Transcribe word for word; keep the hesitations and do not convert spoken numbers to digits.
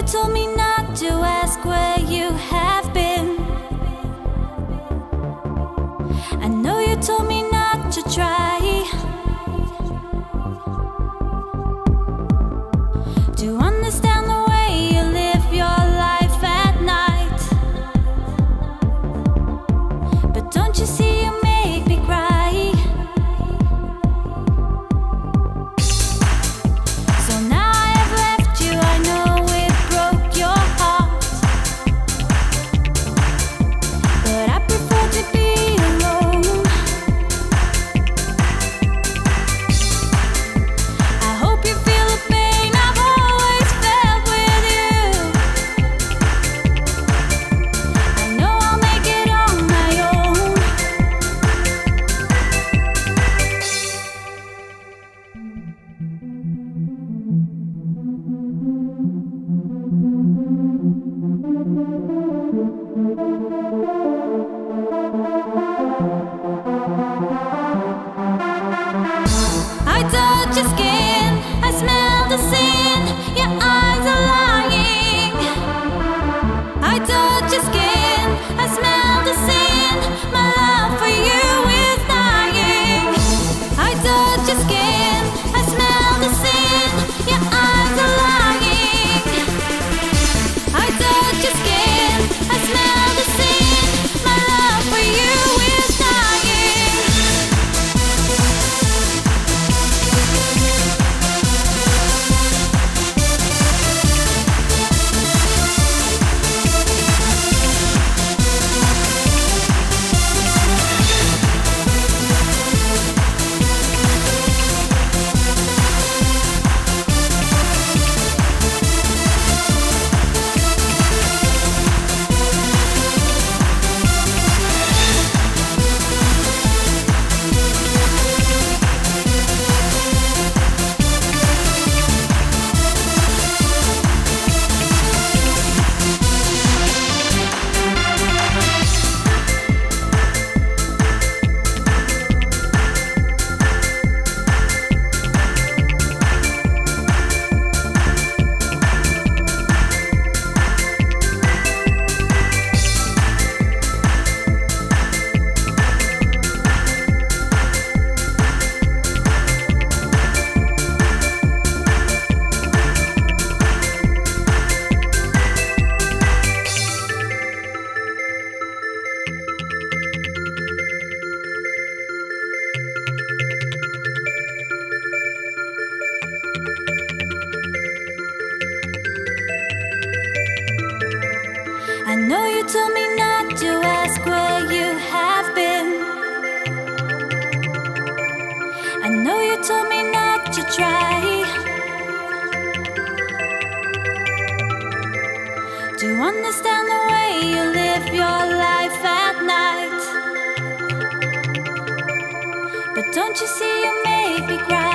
told me not to ask where you have been. I know you told me not to try to understand the way you live your life at night. But don't you see you make me cry? So now I have left you, I know it broke your heart, but I prefer to be alone. I hope you feel the pain I've always felt with you. I know I'll make it on my own. I touch your skin, I smell the sin, your eyes are lying. I touch your skin, I smell the sin, my love for you is dying. I touch your skin, I smell the sin, your eyes are lying. I touch your skin, I smell the sin, my love for you is dying. I know you told me not to ask where you have been. I know you told me not to try to understand the way you live your life at night. But don't you see you make me cry?